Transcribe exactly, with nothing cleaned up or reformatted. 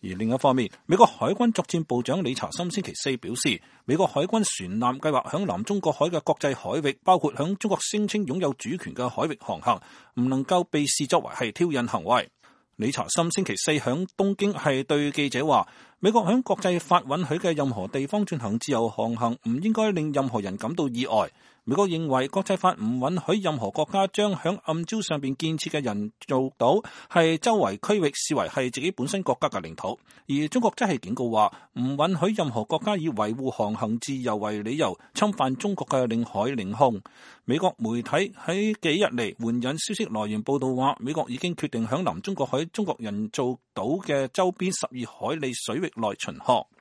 而另一方面，美國海軍作戰部長理查森星期四表示，美國海軍船艦計劃響南中國海嘅國際海域，包括響中國聲稱擁有主權嘅海域航行，唔能夠被視作為係挑釁行為。理查森星期四響東京係對記者話，美國響國際法允許嘅任何地方進行自由航行，唔應該令任何人感到意外。美國認為國際法唔允許任何國家將響暗礁上邊建設嘅人造島係周圍區域視為係自己本身國家嘅領土，而中國則係警告話唔允許任何國家以維護航行自由為理由侵犯中國嘅領海領空。美國媒體喺幾日嚟援引消息來源報道話，美國已經決定響南中國海中國人造島嘅周邊十二海里水域內巡航。